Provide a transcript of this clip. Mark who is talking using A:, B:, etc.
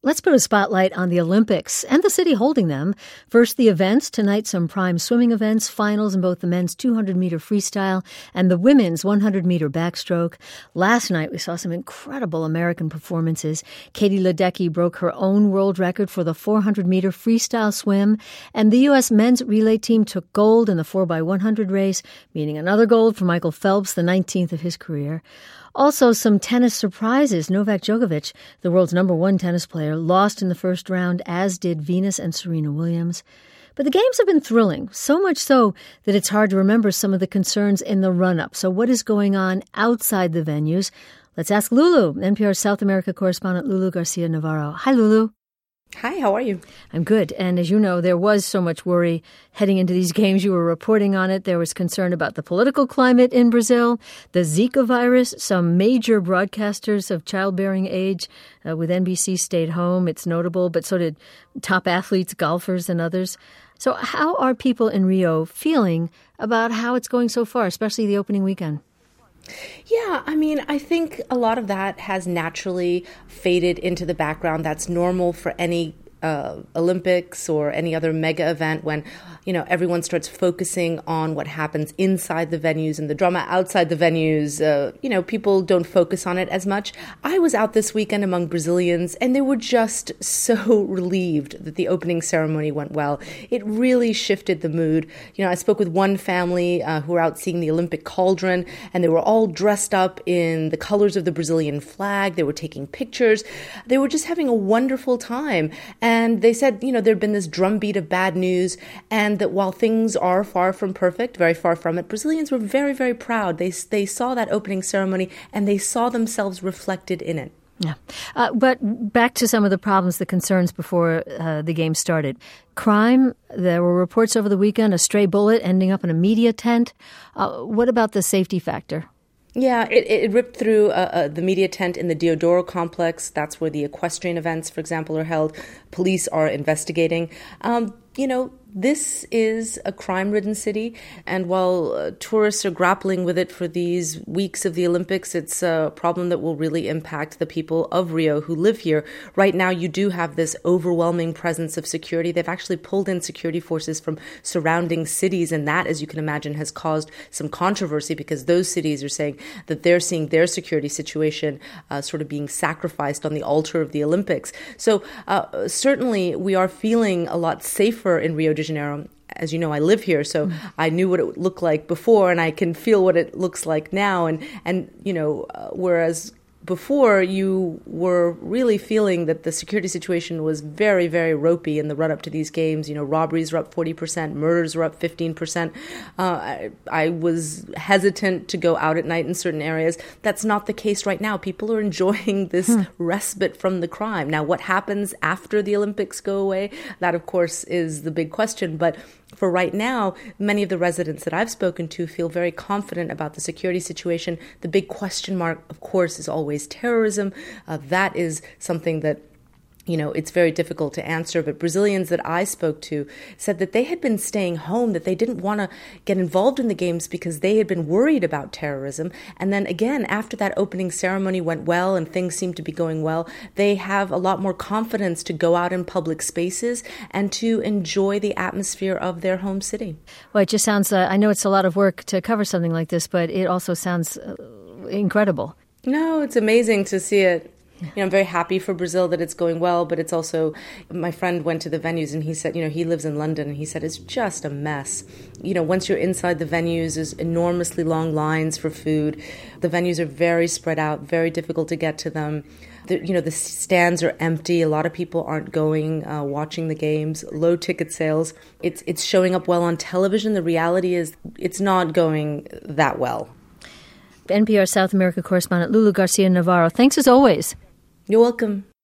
A: Let's put a spotlight on the Olympics and the city holding them. First, the events. Tonight, some prime swimming events, finals in both the men's 200-meter freestyle and the women's 100-meter backstroke. Last night, we saw some incredible American performances. Katie Ledecky broke her own world record for the 400-meter freestyle swim, and the U.S. men's relay team took gold in the 4x100 race, meaning another gold for Michael Phelps, the 19th of his career. Also, some tennis surprises. Novak Djokovic, the world's number one tennis player, lost in the first round, as did Venus and Serena Williams. But the games have been thrilling, so much so that it's hard to remember some of the concerns in the run-up. So what is going on outside the venues? Let's ask Lulu, NPR South America correspondent Lulu Garcia-Navarro. Hi, Lulu.
B: Hi, how are you?
A: I'm good. And as you know, there was so much worry heading into these games. You were reporting on it. There was concern about the political climate in Brazil, the Zika virus. Some major broadcasters of childbearing age with NBC stayed home. It's notable, but so did top athletes, golfers, and others. So how are people in Rio feeling about how it's going so far, especially the opening weekend?
B: Yeah, I think a lot of that has naturally faded into the background. That's normal for any Olympics or any other mega event when, everyone starts focusing on what happens inside the venues and the drama outside the venues. People don't focus on it as much. I was out this weekend among Brazilians, and they were just so relieved that the opening ceremony went well. It really shifted the mood. I spoke with one family who were out seeing the Olympic cauldron, and they were all dressed up in the colors of the Brazilian flag. They were taking pictures. They were just having a wonderful time. And they said, there'd been this drumbeat of bad news, and that while things are far from perfect, very far from it, Brazilians were very, very proud. They saw that opening ceremony, and they saw themselves reflected in it.
A: Yeah. But back to some of the problems, the concerns before the game started. Crime, there were reports over the weekend, a stray bullet ending up in a media tent. What about the safety factor?
B: Yeah, it ripped through the media tent in the Deodoro complex. That's where the equestrian events, for example, are held. Police are investigating. This is a crime-ridden city, and while tourists are grappling with it for these weeks of the Olympics, it's a problem that will really impact the people of Rio who live here. Right now, you do have this overwhelming presence of security. They've actually pulled in security forces from surrounding cities, and that, as you can imagine, has caused some controversy because those cities are saying that they're seeing their security situation sort of being sacrificed on the altar of the Olympics. So certainly, we are feeling a lot safer in Rio de Janeiro. As you know, I live here, so I knew what it looked like before, and I can feel what it looks like now. And whereas before you were really feeling that the security situation was very, very ropey in the run-up to these games. Robberies were up 40%, murders were up 15%. I was hesitant to go out at night in certain areas. That's not the case right now. People are enjoying this respite from the crime. Now, what happens after the Olympics go away? That, of course, is the big question. But for right now, many of the residents that I've spoken to feel very confident about the security situation. The big question mark, of course, is always terrorism. That is something that it's very difficult to answer, but Brazilians that I spoke to said that they had been staying home, that they didn't want to get involved in the games because they had been worried about terrorism. And then again, after that opening ceremony went well and things seemed to be going well, they have a lot more confidence to go out in public spaces and to enjoy the atmosphere of their home city.
A: Well, it just sounds, I know it's a lot of work to cover something like this, but it also sounds incredible.
B: No, it's amazing to see it. I'm very happy for Brazil that it's going well, but it's also, my friend went to the venues and he said, he lives in London, and he said it's just a mess. Once you're inside the venues, there's enormously long lines for food. The venues are very spread out, very difficult to get to them. The stands are empty. A lot of people aren't going, watching the games. Low ticket sales. It's showing up well on television. The reality is it's not going that well.
A: NPR South America correspondent Lulu Garcia-Navarro, thanks as always.
B: You're welcome.